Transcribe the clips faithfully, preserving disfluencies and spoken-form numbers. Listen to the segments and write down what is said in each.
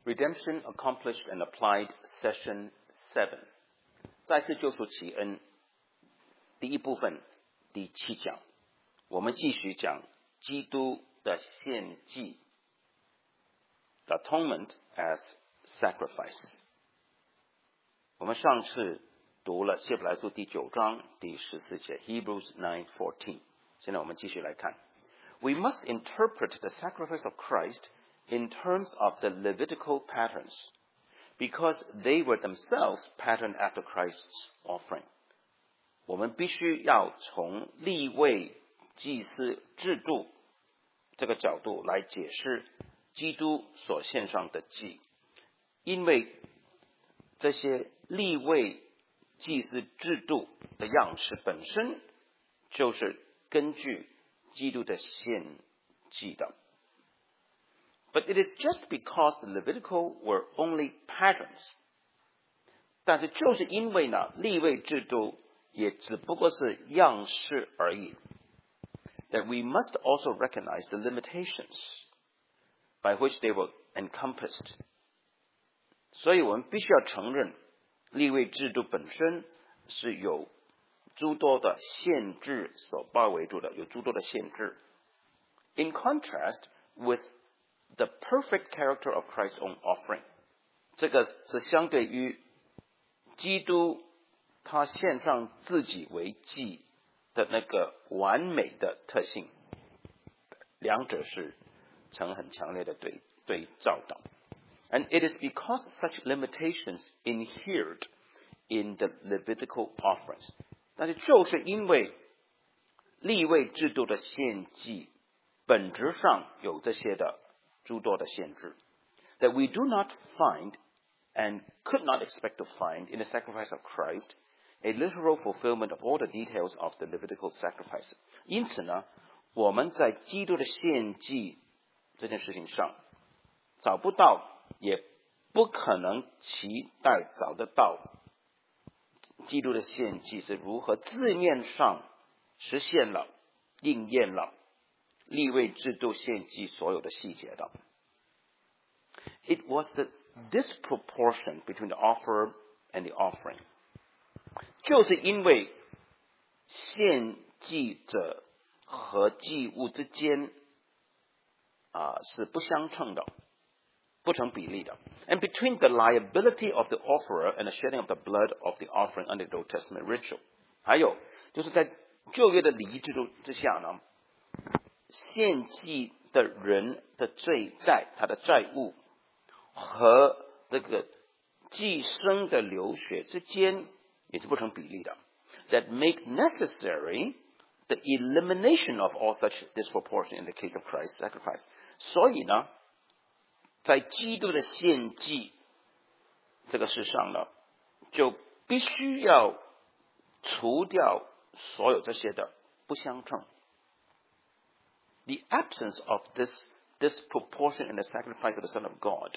Redemption Accomplished and Applied Session seven 再次救赎启恩第一部分第七讲，我们继续讲基督的献祭 Atonement as Sacrifice。 我们上次读了希伯来书第九章第十四节 Hebrews nine fourteen， 现在我们继续来看。 We must interpret the sacrifice of Christ in terms of the Levitical patterns, because they were themselves patterned after Christ's offering. 我们必须要从利未祭司制度这个角度来解释基督所献上的祭，因为这些利未祭司制度的样式本身就是根据基督的献祭的。But it is just because the Levitical were only patterns. 但是就是因为呢，利未制度也只不过是样式而已。That we must also recognize the limitations by which they were encompassed. 所以我们必须要承认，利未制度本身是有诸多的限制所包围住的，有诸多的限制。In contrast with the perfect character of Christ's own offering， 这个是相对于基督他献上自己为祭的那个完美的特性，两者是成很强烈的对对照的。And it is because such limitations inhered in the Levitical offerings， 但是就是因为利未制度的献祭本质上有这些的诸多的限制 that we do not find and could not expect to find in the sacrifice of Christ a literal fulfillment of all the details of the Levitical sacrifice。 因此呢，我们在基督的献祭这件事情上找不到，也不可能期待找得到基督的献祭是如何字面上实现了应验了利未制度献祭所有的细节的。 It was the disproportion between the offer and the offering， 就是因为献祭者和祭物之间啊、呃、是不相称的，不成比例的。 And between the liability of the offerer and the shedding of the blood of the offering under the Old Testament ritual， 还有就是在旧约的礼仪制度之下呢，献祭的人的罪债，他的债务和这个祭牲的流血之间也是不成比例的。 That make necessary the elimination of all such disproportion in the case of Christ's sacrifice。 所以呢，在基督的献祭这个事上呢，就必须要除掉所有这些的不相称。The absence of this disproportion in the sacrifice of the Son of God，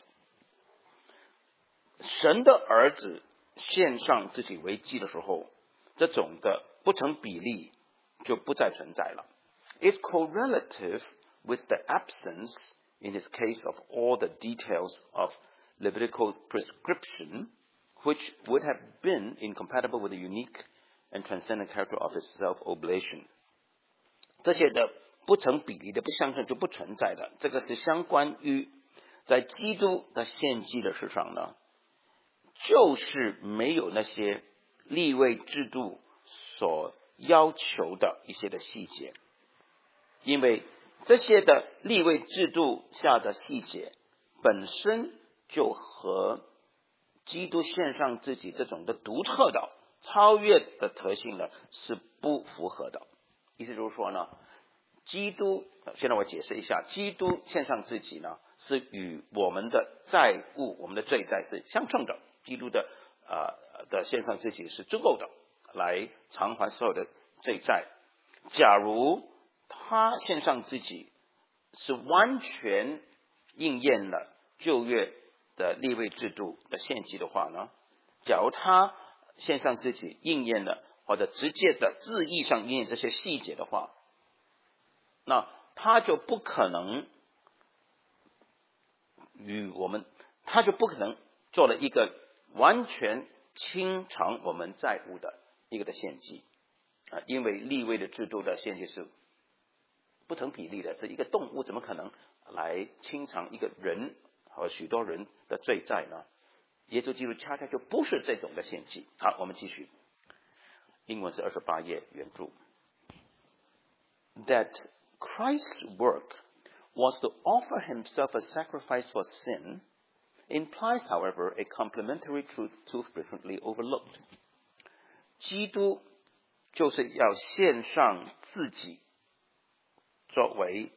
神的儿子献上自己为祭的时候，这种的不成比例就不再存在了。 It's correlative with the absence in his case of all the details of Levitical prescription, which would have been incompatible with the unique and transcendent character of his self-oblation。 这些的不成比例的不相称就不存在的，这个是相关于在基督的献祭的事上呢，就是没有那些利未制度所要求的一些的细节，因为这些的利未制度下的细节本身就和基督献上自己这种的独特的超越的特性呢是不符合的。意思就是说呢，基督，现在我解释一下，基督献上自己呢，是与我们的债务、我们的罪债是相称的。基督的呃的献上自己是足够的，来偿还所有的罪债。假如他献上自己是完全应验了旧约的利未制度的献祭的话呢，假如他献上自己应验了，或者直接的字义上应验这些细节的话，那他就不可能与我们他就不可能做了一个完全清偿我们债务的一个的献祭啊，因为利未的制度的献祭是不成比例的，是一个动物怎么可能来清偿一个人和许多人的罪债呢？耶稣基督恰恰就不是这种的献祭。好，我们继续，英文是二十八页原著。That Christ's work was to offer himself a sacrifice for sin implies, however, a complementary truth too frequently overlooked. 基督就是要献上自己，作为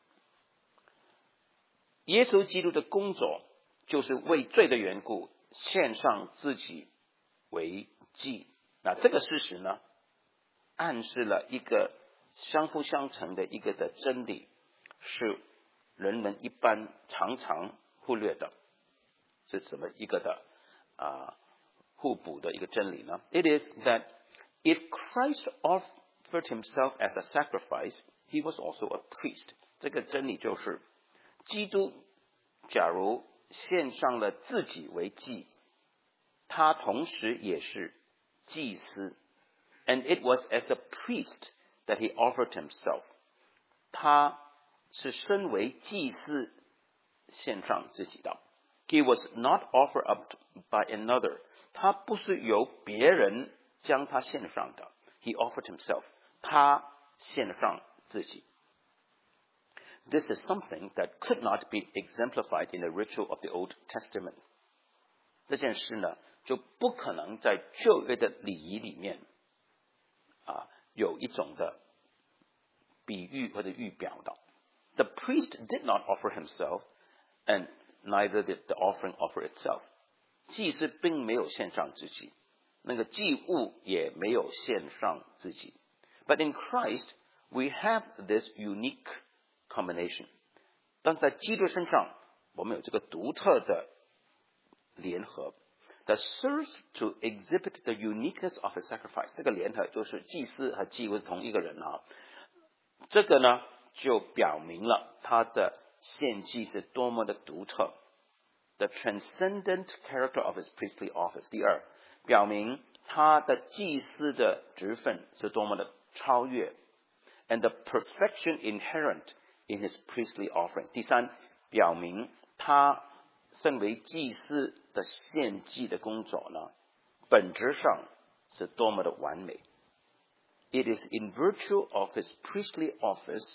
耶稣基督的工作，就是为罪的缘故献上自己为祭。那这个事实呢，暗示了一个相辅相成的一个的真理，是人们一般常常忽略的。是什么一个的啊互补的一个真理呢？ It is that if Christ offered himself as a sacrifice, he was also a priest. 这个真理就是，基督假如献上了自己为祭，他同时也是祭司。And it was as a priest that he offered himself. 他是身为祭司献上自己的。He was not offered up by another. 他不是由别人将他献上的。He offered himself. 他献上自己。This is something that could not be exemplified in the ritual of the Old Testament. 这件事呢，就不可能在旧约的礼仪里面啊有一种的比喻或者预表的。The priest did not offer himself, and neither did the offering offer itself. 祭司并没有献上自己，那个祭物也没有献上自己。But in Christ, we have this unique combination. 但在基督身上，我们有这个独特的联合 that serves to exhibit the uniqueness of a sacrifice. 这个联合就是祭司和祭物是同一个人啊。这个呢，就表明了他的献祭是多么的独特。The transcendent character of his priestly office. 第二，表明他的祭司的职分是多么的超越。And the perfection inherent in his priestly offering. 第三，表明他身为祭司的献祭的工作呢，本质上是多么的完美。It is in virtue of his priestly office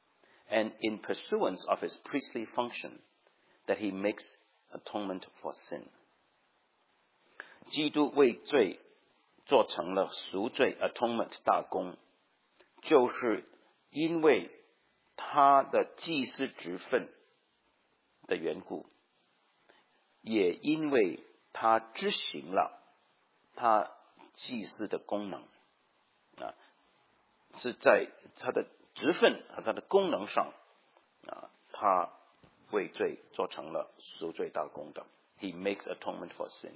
and in pursuance of his priestly function that he makes atonement for sin. 基督为罪做成了赎罪 atonement 大功，就是因为他的祭司职分的缘故，也因为他执行了他祭司的功能啊，是在他的职分和他的功能上啊，他为罪做成了赎罪大功的。He makes atonement for sin.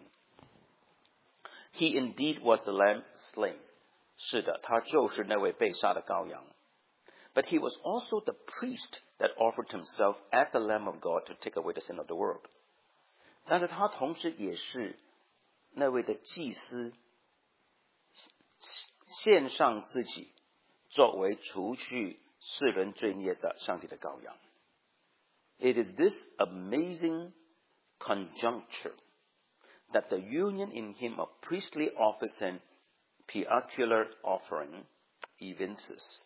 He indeed was the lamb slain. 是的，他就是那位被杀的羔羊。But he was also the priest that offered himself as the Lamb of God to take away the sin of the world. 但是他同时也是那位的祭司，献上自己作为除去世人罪孽的上帝的羔羊。It is this amazing conjuncture that the union in him of priestly office and peculiar offering evinces.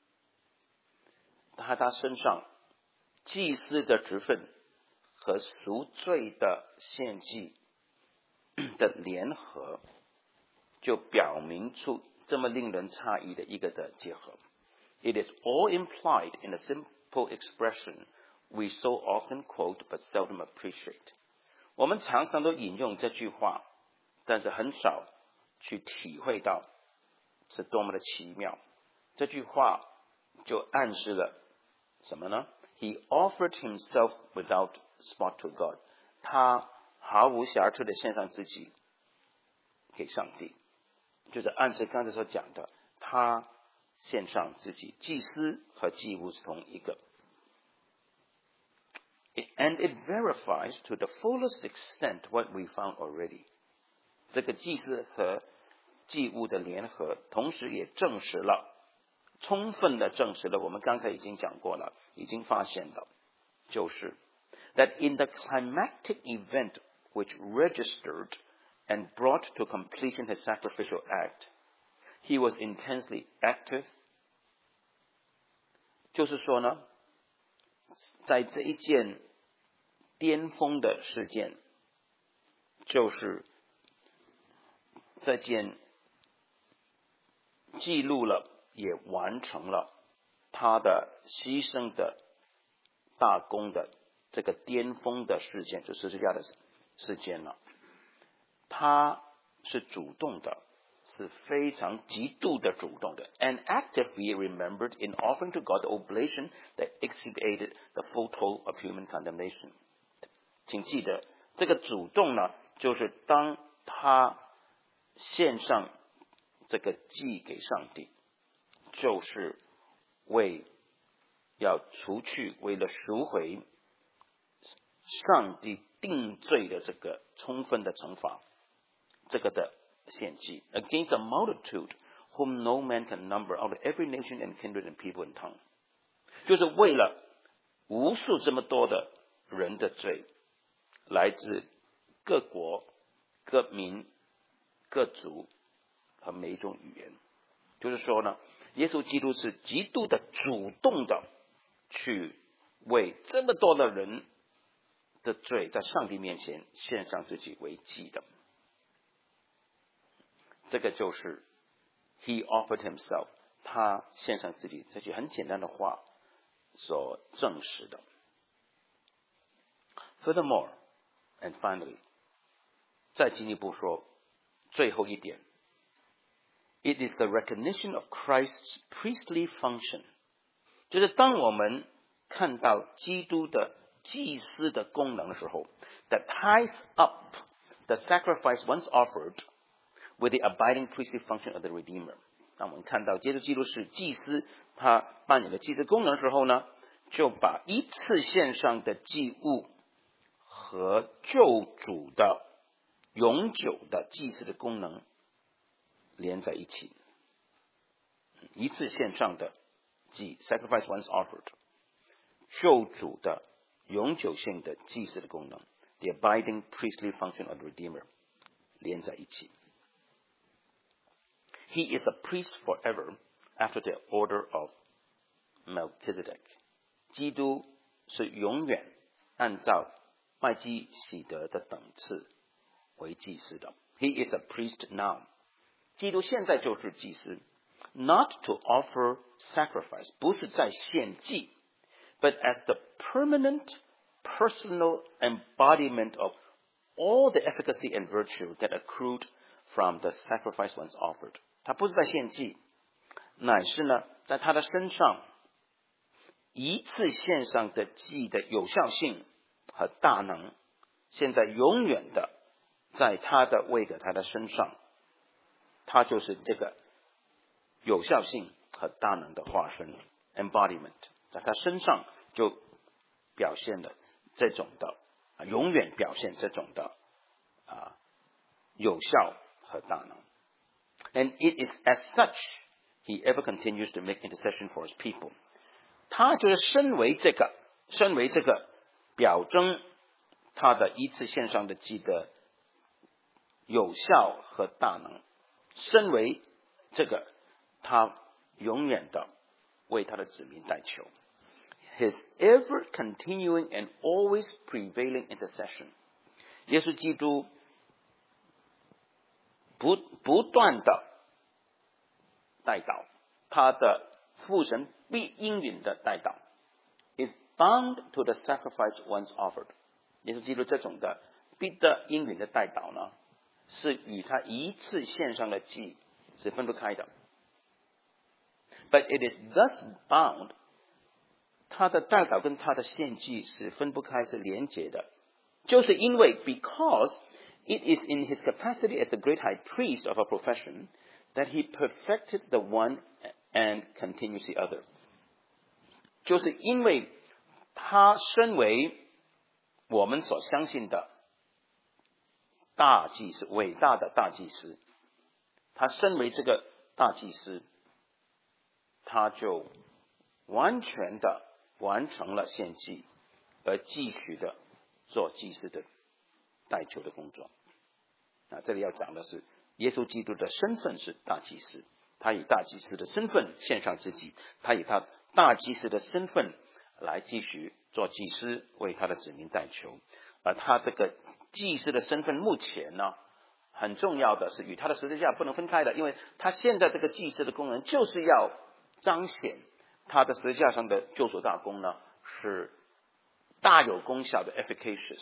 在他身上祭司的职分和赎罪的献祭的联合，就表明出这么令人诧异的一个的结合。It is all implied in a simple expression we so often quote but seldom appreciate. 我们常常都引用这句话，但是很少去体会到是多么的奇妙。这句话就暗示了什么呢？ He offered himself without spot to God. 他毫无瑕疵的献上自己给上帝，就是按照刚才所讲的，他献上自己，祭司和祭物是同一个。 And it verifies to the fullest extent what we found already. 这个祭司和祭物的联合，同时也证实了，充分的证实了我们刚才已经讲过了，已经发现了，就是 that in the climactic event which registered and brought to completion his sacrificial act, he was intensely active. 就是说呢，在这一件巅峰的事件，就是这件记录了也完成了他的牺牲的大功的这个巅峰的事件，就十字架的事件了。他是主动的，是非常极度的主动的 and actively remembered in offering to God the oblation that expiated the full toll of human condemnation. 请记得，这个主动呢，就是当他献上这个祭给上帝，就是为要除去，为了赎回上帝定罪的这个充分的惩罚，这个的献祭 against a multitude whom no man can number out of every nation and kindred and people and tongue. 就是为了无数这么多的人的罪，来自各国、各民、各族和每一种语言。就是说呢，耶稣基督是极度的主动的去为这么多的人的罪在上帝面前献上自己为祭的。这个就是 he offered himself， 他献上自己，这句很简单的话所证实的。Furthermore, and finally， 再进一步说，最后一点 ，it is the recognition of Christ's priestly function， 就是当我们看到基督的祭司的功能的时候 ，that ties up the sacrifice once offered。with the abiding priestly function of the Redeemer. 当我们看到耶稣基督是祭司，他扮演的祭司功能的时候呢，就把一次献上的祭物和救主的永久的祭司的功能连在一起。一次献上的祭 sacrifice once offered， 救主的永久性的祭司的功能 the abiding priestly function of the Redeemer 连在一起。He is a priest forever after the order of Melchizedek. 基督是永远按照麦基洗德的等次为祭司的。He is a priest now. 基督现在就是祭司 ，not to offer sacrifice， 不是在献祭 ，but as the permanent personal embodiment of all the efficacy and virtue that accrued from the sacrifice once offered. 他不是在献祭，乃是呢，在他的身上一次献上的祭的有效性和大能，现在永远的在他的位格他的身上，他就是这个有效性和大能的化身 embodiment， 在他身上就表现了这种的，啊、永远表现这种的啊有效和大能。And it is as such he ever continues to make intercession for his people. 他就是身为这个，身为这个表征他的一次献上的祭的有效和大能，身为这个他永远的为他的子民代求。His ever continuing and always prevailing intercession. 耶稣基督不不断的代祷，他的父神必应允的代祷 is bound to the sacrifice once offered。耶稣基督这种的必得应允的代祷呢，是与他一次献上的祭是分不开的。But it is thus bound， 他的代祷跟他的献祭是分不开，是连结的，就是因为 because it is in his capacity as the great high priest of our profession that he perfected the one and continues the other. 就是因为他身为我们所相信的大祭司，伟大的大祭司，他身为这个大祭司，他就完全的完成了献祭，而继续的做祭司的代求的工作。啊，这里要讲的是耶稣基督的身份是大祭司，他以大祭司的身份献上自己，他以他大祭司的身份来继续做祭司，为他的子民代求。而他这个祭司的身份目前呢，很重要的是与他的十字架不能分开的，因为他现在这个祭司的功能就是要彰显他的十字架上的救赎大功呢，是大有功效的 efficacious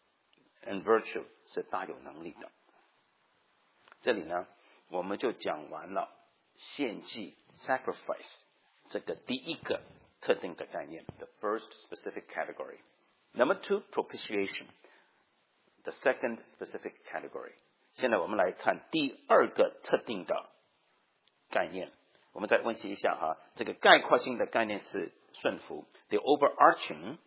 and virtue， 是大有能力的。这里呢，我们就讲完了献祭 sacrifice 这个第一个特定的概念 the first specific category. Number two, propitiation, the second specific category. 现在我们来看第二个特定的概念。我们再温习一下哈，这个概括性的概念是顺服。The overarching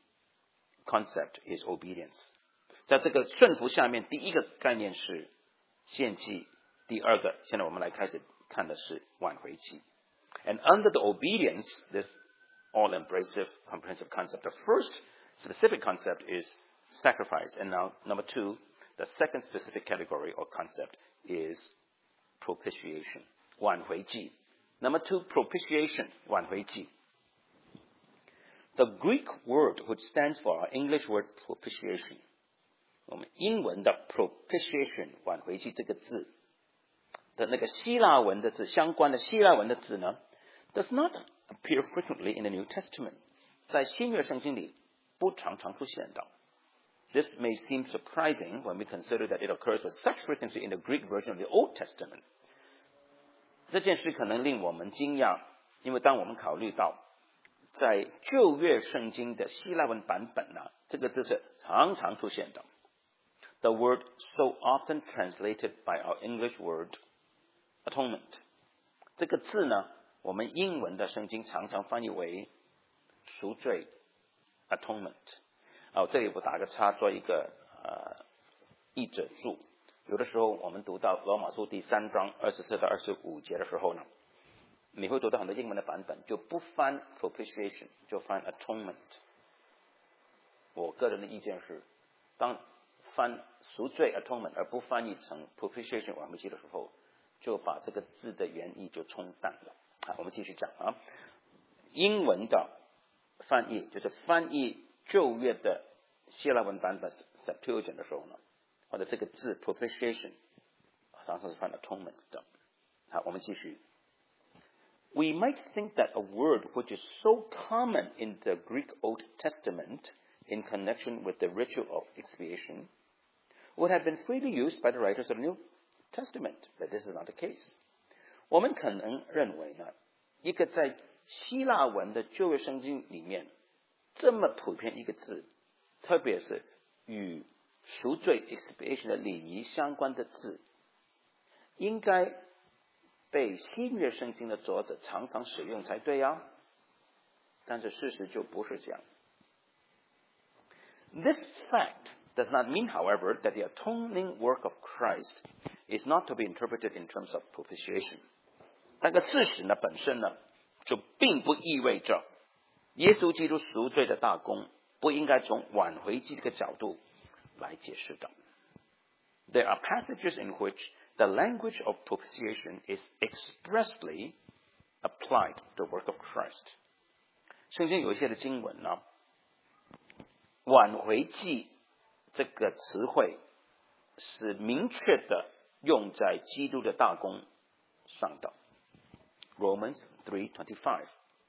concept is obedience. 在这个顺服下面，第一个概念是献祭，第二个，现在我们来开始看的是挽回祭。And under the obedience, this all-embracive, comprehensive concept, the first specific concept is sacrifice. And now, number two, the second specific category or concept is propitiation, 挽回祭。Number two, propitiation, 挽回祭。The Greek word which stands for our English word propitiation, 我们英文的 propitiation, 挽回祭这个字的那个希腊文的字，相关的希腊文的字呢 does not appear frequently in the New Testament. 在新约圣经里不常常出现的。This may seem surprising when we consider that it occurs with such frequency in the Greek version of the Old Testament. 这件事可能令我们惊讶，因为当我们考虑到在旧约圣经的希腊文版本呢，这个字是常常出现的。The word so often translated by our English word atonement. 这个字呢，我们英文的圣经常常翻译为赎罪 atonement。啊，这里我打个叉，做一个呃译者注。有的时候我们读到罗马书第三章二十四到二十五节的时候呢，你会读到很多英文的版本就不翻 propitiation， 就翻 atonement。我个人的意见是，当翻赎罪 atonement 而不翻译成 propitiation 挽回祭的时候，就把这个字的原意就冲淡了。啊，我们继续讲啊，英文的翻译就是翻译旧约的希腊文版本 Septuagint 的时候呢，或者这个字 propitiation 常常是翻 atonement 的。好，我们继续。We might think that a word which is so common in the Greek Old Testament in connection with the ritual of expiation would have been freely used by the writers of the New Testament, but this is not the case. 我们可能认为呢，一个在希腊文的旧约圣经里面这么普遍一个字，特别是与赎罪 expiation 的礼仪相关的字，应该被新约圣经的作者常常使用才对啊。但是事实就不是这样。This fact does not mean, however, that the atoning work of Christ is not to be interpreted in terms of propitiation. 那个事实呢，本身呢，就并不意味着耶稣基督赎罪的大功不应该从挽回祭这个角度来解释的。There are passages in which the language of propitiation is expressly applied to the work of Christ. 圣经有一些的经文呢，挽回祭这个词汇是明确的用在基督的大功上的。Romans three twenty-five,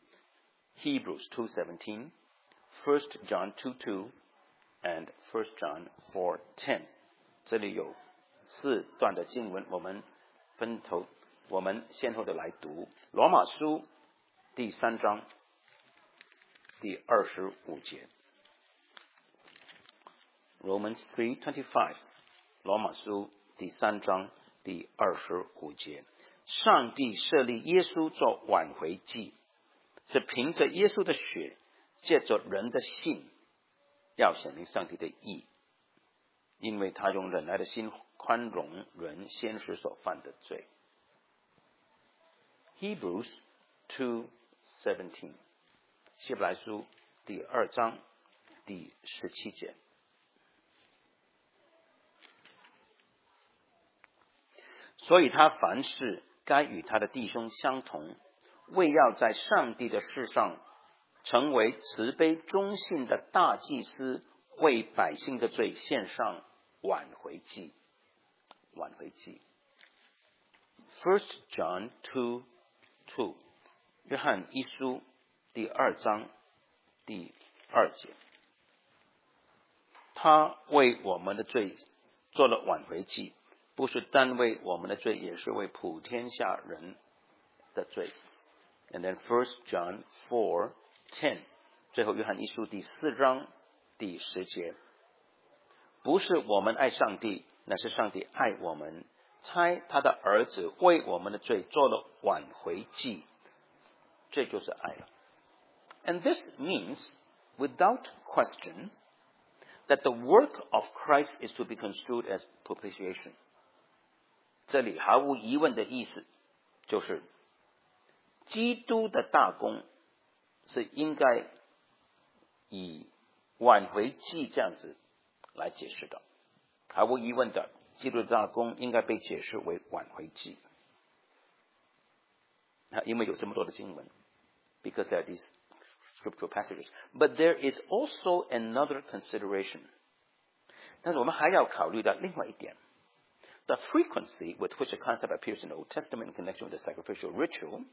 Hebrews two seventeen, First John two two, and First John four ten. 这里有四段的经文，我们分头，我们先后的来读。罗马书第三章第二十五节。Romans three twenty-five, 罗马书第三章第二十五节。上帝设立耶稣做挽回祭，是凭着耶稣的血，借着人的信， 要显明上帝的义，因为他用忍耐的心宽容人先时所犯的罪。Hebrews two seventeen， 希伯来书第二章第十七节。所以他凡事该与他的弟兄相同，为要在上帝的事上成为慈悲忠信的大祭司，为百姓的罪献上挽回祭。挽回祭。First John two two， 约翰一书第二章第二节，他为我们的罪做了挽回祭，不是单为我们的罪，也是为普天下人的罪。And then First John four ten， 最后约翰一书第四章第十节，不是我们爱上帝，乃是上帝爱我们，差他的儿子为我们的罪做了挽回祭，这就是爱了。And this means, without question, that the work of Christ is to be construed as propitiation。 这里毫无疑问的意思就是基督的大功是应该以挽回祭这样子来解释的。毫无疑问的，基督的大功应该被解释为挽回祭。因为有这么多的经文 because there are these scriptural passages. But there is also another consideration. 但是我们还要考虑到另外一点。The frequency with which a concept appears in the Old Testament in connection with the sacrificial ritual，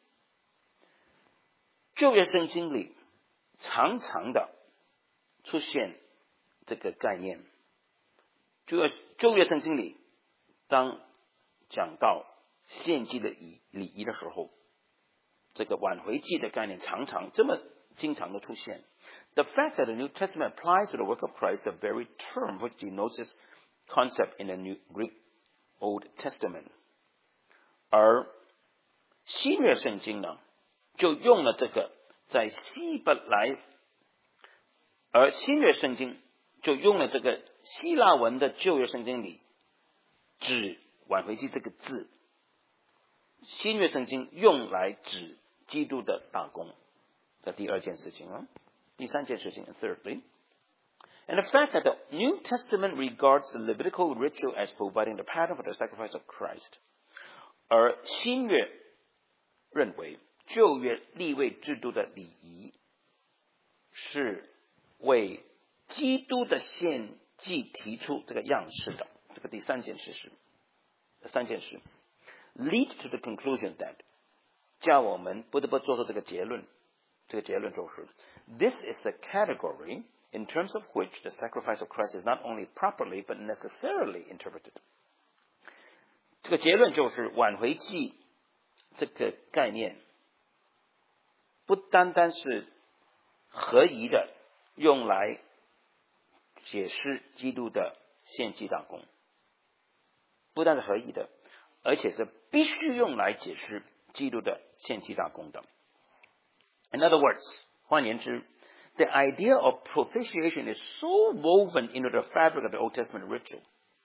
旧约圣经里常常的出现这个概念。旧约旧约圣经里，当讲到献祭的礼礼仪的时候，这个挽回祭的概念常常这么经常的出现。The fact that the New Testament applies to the work of Christ, the very term which denotes this concept in the New Greek Old Testament， 而新约圣经呢，就用了这个在希伯来，而新约圣经就用了这个希腊文的旧约圣经里指挽回祭这个字，新约圣经用来指基督的大功。这第二件事情啊，第三件事情 ，thirdly。And the fact that the New Testament regards the Levitical ritual as providing the pattern for the sacrifice of Christ， 而新约认为旧约利未制度的礼仪是为基督的献祭提出这个样式的。这个第三件事是三件事 lead to the conclusion that 叫我们不得不做出这个结论，这个结论就是 this is the category。In terms of which the sacrifice of Christ is not only properly but necessarily interpreted。 这个结论就是挽回祭这个概念不单单是合宜的用来解释基督的献祭大功，不单是合宜的，而且是必须用来解释基督的献祭大功的。In other words， 换言之，The idea of propitiation is so woven into the fabric of the Old Testament ritual。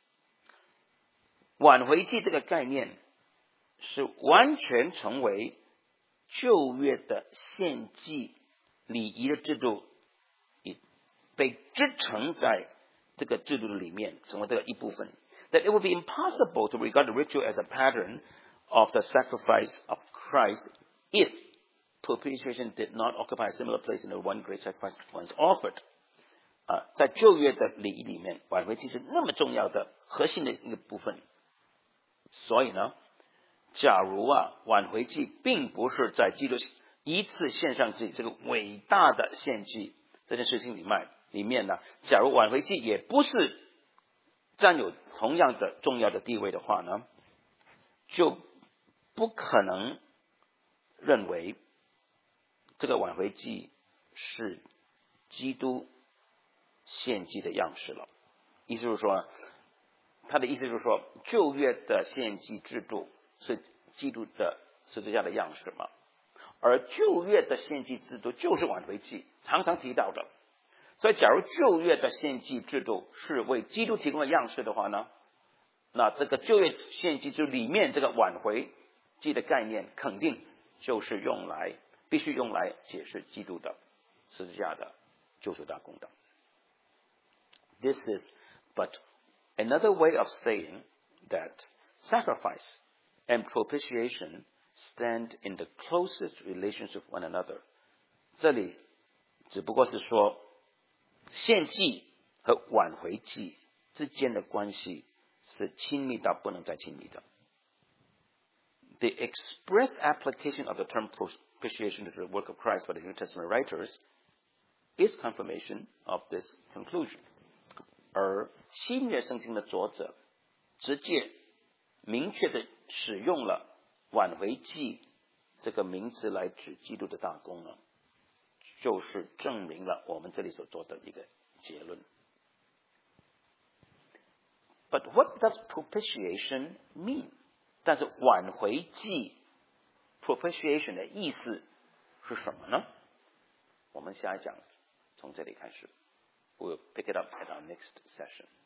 挽回祭这个概念是完全成为旧约的献祭礼仪的制度，被织成在这个制度的里面，成为这个一部分。That it would be impossible to regard the ritual as a pattern of the sacrifice of Christ if propitiation did not occupy a similar place in the one great sacrifice once offered。 啊，在旧约的礼仪里面，挽回祭是那么重要的核心的一个部分。所以呢，假如啊，挽回祭并不是在基督一次献上祭这个伟大的献祭这件事情里面里面呢，假如挽回祭也不是占有同样的重要的地位的话呢，就不可能认为这个挽回祭是基督献祭的样式了。意思就是说，他的意思就是说，旧约的献祭制度是基督的十字架的样式嘛，而旧约的献祭制度就是挽回祭，常常提到的。 所以假如旧约的献祭制度是为基督提供的样式的话呢，那这个旧约献祭制度里面这个挽回祭的概念肯定就是用来必须用来解释基督的十字架的救赎大功的。 This is but another way of saying that sacrifice and propitiation stand in the closest relations with one another. 这里只不过是说献祭和挽回祭之间的关系是亲密到不能再亲密的。 The express application of the term propitiation to the work of Christ by the New Testament writers is confirmation of this conclusion. 而新约圣经的作者直接明确的使用了挽回祭这个名字来指基督的大功呢，就是证明了我们这里所做的一个结论。 But what does propitiation mean? 但是挽回祭 propitiation 的意思是什么呢？我们下一讲从这里开始。We'll pick it up at our next session.